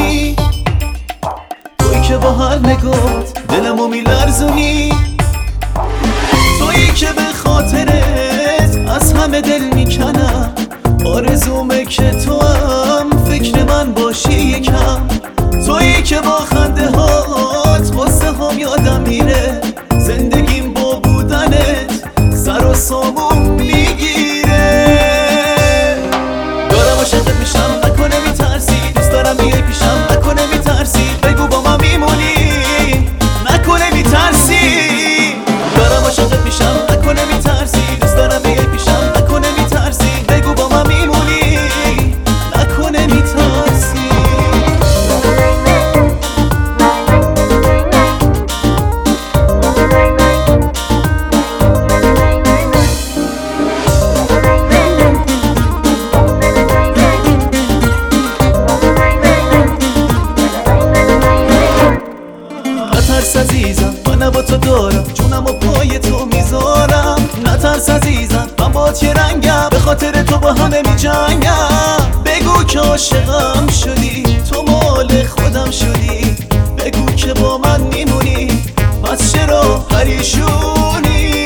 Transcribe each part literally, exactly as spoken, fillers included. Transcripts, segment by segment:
میدونی تویی که با هر نگات دلمو میلرزونی، تویی که به خاطرت از همه دل میکنم، آرزومه که تو هم فکر من باشی یکم، تویی که با خنده هات قصه هم یادم میره، زندگیم با بودنت سر و سامون میگیره. دارم عاشقت میشم نکنه میترسی، دوست دارم بیای پیشم نکنه میترسی، بگو با من میمونی نکنه میترسی. دارم عاشقت میشم نکنه میترسی، دوست دارم بیای پیشم نکنه میترسی، بگو با من میمونی نکنه میترسی. نترس عزیزم من با تو دارم، جونم و پای تو میذارم، نترس عزیزم من با چه رنگم، به خاطر تو با همه میجنگم. بگو که عاشقم شدی، تو مال خودم شدی، بگو که با من میمونی، پس چرا پریشونی؟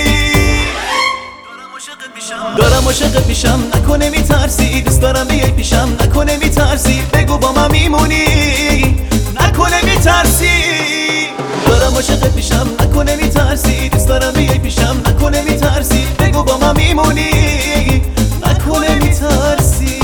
دارم عاشقت میشم نکنه میترسی، دوست دارم بیای پیشم نکنه میترسی، بگو با من میمونی نکنه میترسی. دارم عاشقت میشم نکنه میترسی، دوست دارم بیای پیشم نکنه میترسی، بگو با من میمونی نکنه میترسی.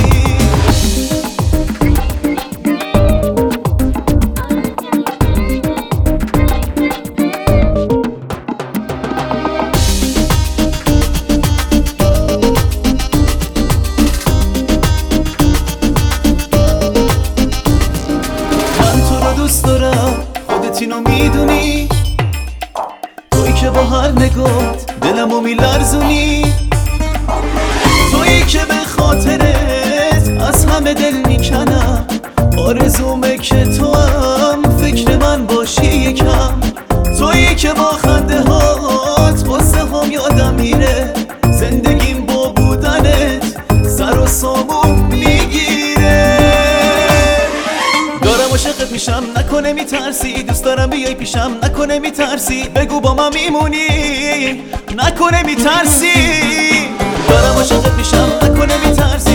من تو رو دوست دارم، خودت اینو میدونی، تویی که با هر نگات دلمو میلرزونی، تویی که به خاطرت از همه دل میکنم، آرزومه که تو هم فکر من باشی یکم، تویی که با خنده هات قصه هم یادم میره، زندگیم با بودنت سر و سامون میگیره. دارم عاشقت میشم نکنه میترسی، دوست دارم بیای پیشم نکنه میترسی، بگو با من میمونی نکنه میترسی. دارم عاشقت میشم نکنه میترسی،